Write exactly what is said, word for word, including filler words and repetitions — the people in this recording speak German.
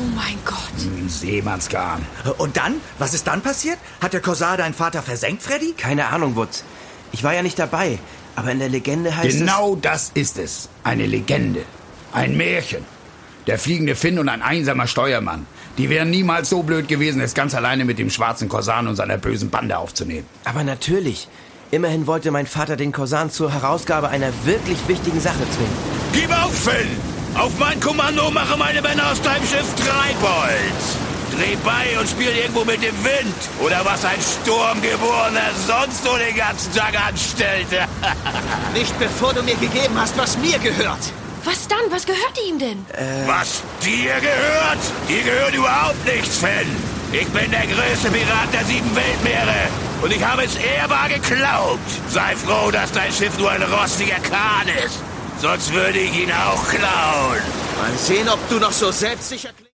Oh mein Gott. Ein Seemannsgarn. Und dann? Was ist dann passiert? Hat der Korsar deinen Vater versenkt, Freddy? Keine Ahnung, Wutz. Ich war ja nicht dabei. Aber in der Legende heißt Genau das ist es. Eine Legende. Ein Märchen. Der fliegende Finn und ein einsamer Steuermann. Die wären niemals so blöd gewesen, es ganz alleine mit dem schwarzen Korsan und seiner bösen Bande aufzunehmen. es... Aber natürlich. Immerhin wollte mein Vater den Korsan zur Herausgabe einer wirklich wichtigen Sache zwingen. Gib auf, Finn! Auf mein Kommando mache meine Männer aus deinem Schiff Treibholz. Dreh bei und spiel irgendwo mit dem Wind. Oder was ein Sturmgeborener sonst so den ganzen Tag anstellt. Nicht bevor du mir gegeben hast, was mir gehört. Was dann? Was gehörte ihm denn? Äh. Was dir gehört? Dir gehört überhaupt nichts, Finn. Ich bin der größte Pirat der sieben Weltmeere. Und ich habe es ehrbar geglaubt. Sei froh, dass dein Schiff nur ein rostiger Kahn ist. Sonst würde ich ihn auch klauen. Mal sehen, ob du noch so selbstsicher klingst.